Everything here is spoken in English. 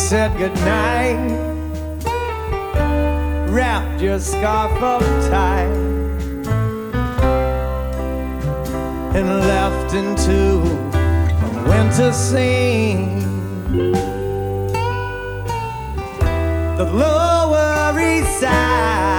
said goodnight, wrapped your scarf up tight, and left into a winter scene. The Lower East Side